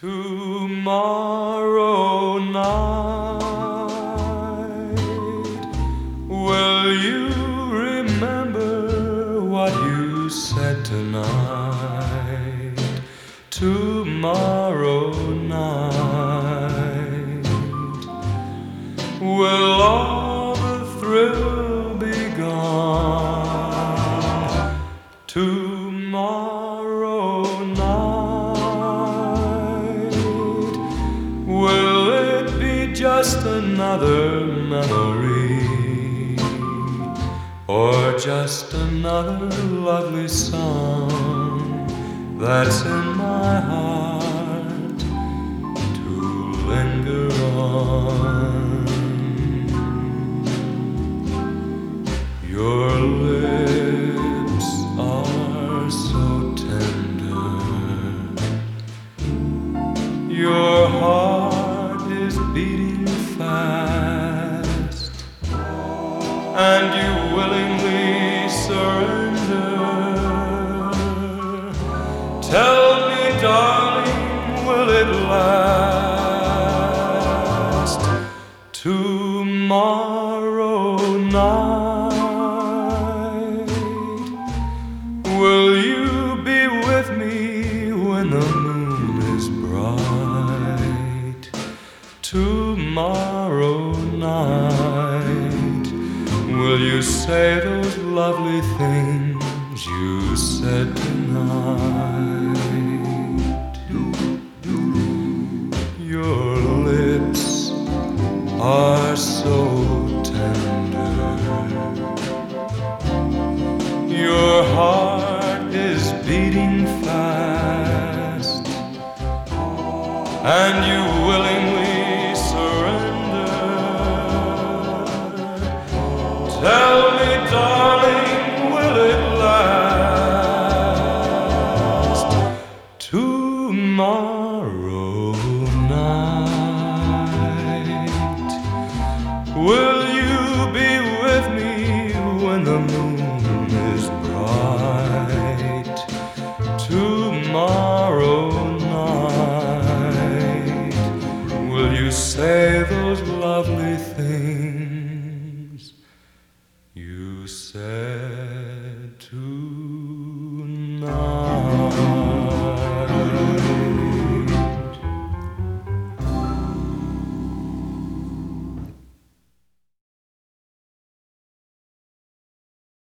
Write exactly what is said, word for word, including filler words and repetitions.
Tomorrow night, will you remember what you said tonight? Tomorrow night, will all the thrill be gone? Tomorrow night, will it be just another memory, or just another lovely song that's in my heart to linger on? Your lips are so tender, your heart is beating fast, and you willingly surrender. Tell me, darling, will it last? Tomorrow night, will you be with me when the moon is bright? Tomorrow night, will you say those lovely things you said tonight? Your lips are so tender, your heart is beating fast, and you willingly surrender. Tell me, darling, will it last? Tomorrow